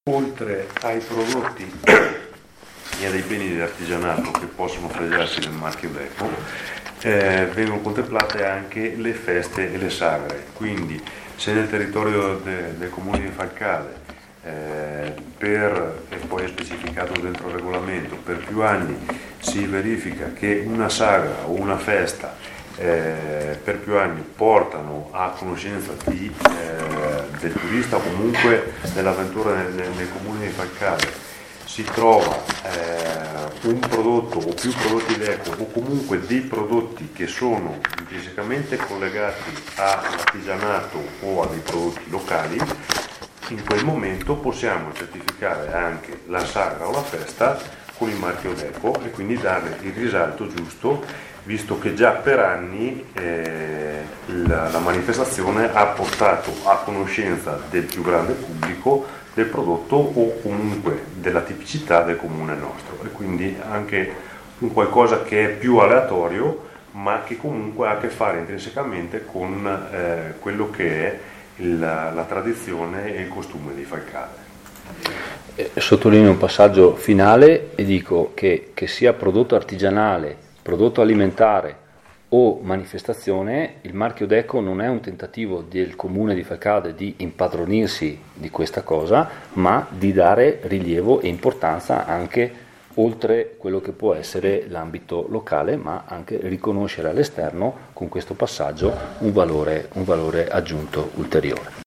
Oltre ai prodotti e dei beni di artigianato che possono fregiarsi del marchio Deco, vengono contemplate anche le feste e le sagre. Quindi se nel territorio del comune di Falcade, e poi è specificato dentro il regolamento, per più anni si verifica che una sagra o una festa per più anni portano a conoscenza del turista o comunque dell'avventura nel comune di Falcade, si trova un prodotto o più prodotti Deco o comunque dei prodotti che sono intrinsecamente collegati all'artigianato o a dei prodotti locali, in quel momento possiamo certificare anche la sagra o la festa con il marchio Deco e quindi darle il risalto giusto, visto che già per anni la manifestazione ha portato a conoscenza del più grande pubblico del prodotto o comunque della tipicità del comune nostro, e quindi anche un qualcosa che è più aleatorio ma che comunque ha a che fare intrinsecamente con quello che è la tradizione e il costume di Falcade. Sottolineo un passaggio finale e dico che sia prodotto artigianale, prodotto alimentare o manifestazione, il marchio Deco non è un tentativo del comune di Falcade di impadronirsi di questa cosa, ma di dare rilievo e importanza anche oltre quello che può essere l'ambito locale, ma anche riconoscere all'esterno con questo passaggio un valore aggiunto ulteriore.